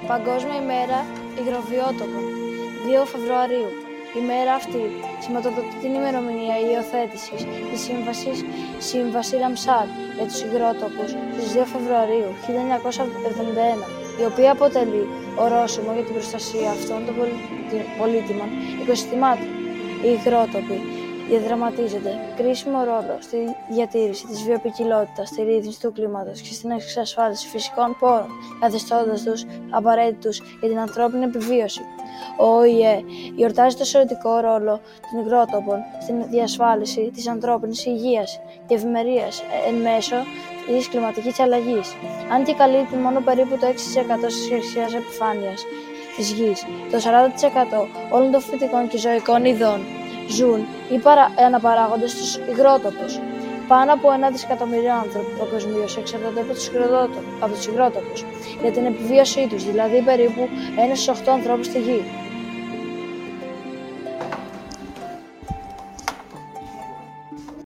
Παγκόσμια ημέρα υγροβιότοπων, 2 Φεβρουαρίου. Η μέρα αυτή σηματοδοτεί την ημερομηνία υιοθέτησης της Σύμβαση Ραμσάρ για τους υγρότοπους στις 2 Φεβρουαρίου 1971, η οποία αποτελεί ορόσημο για την προστασία αυτών των πολύτιμων οικοσυστημάτων. Οι υγρότοποι διαδραματίζονται κρίσιμο ρόλο στη διατήρηση της βιοποικιλότητας, στη ρύθμιση του κλίματος και στην εξασφάλιση φυσικών πόρων, καθιστώντας τους απαραίτητους για την ανθρώπινη επιβίωση. Ο ΟΗΕ γιορτάζει το σωρευτικό ρόλο των υγρότοπων στην διασφάλιση της ανθρώπινης υγείας και ευημερίας εν μέσω της κλιματικής αλλαγής. Αν και καλύπτει μόνο περίπου το 6% της χρυσαίας επιφάνειας της γης, το 40% όλων των φυτικών και ζωικών ειδών ζουν ή αναπαράγονται στους υγρότοπους. Πάνω από 1 δισεκατομμύριο άνθρωποι παγκοσμίως εξαρτώνται από τους υγρότοπους για την επιβίωσή τους, δηλαδή περίπου 1 στους 8 ανθρώπους στη γη.